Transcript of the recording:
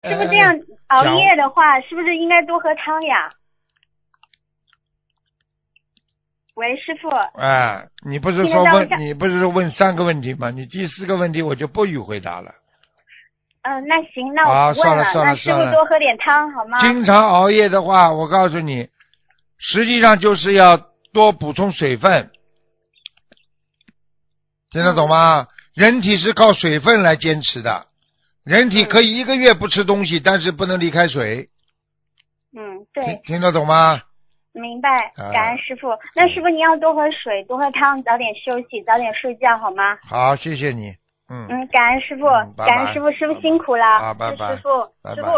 师傅这样熬夜的话，是不是应该多喝汤呀？喂，师傅。 你不是说问3个问题吗？你第4个问题我就不予回答了。 那行，那我不问了。 算了， 那师傅多喝点汤好吗？ 经常熬夜的话，我告诉你，实际上就是要多补充水分，听得懂吗？人体是靠水分来坚持的，人体可以1个月不吃东西，但是不能离开水。 对。 听得懂吗？ 明白，感恩师傅。那师傅您要多喝水，多喝汤，早点休息，早点睡觉好吗？ 好，谢谢你。 感恩师傅，感恩师傅，师傅辛苦了。 拜拜， 师傅， 拜拜。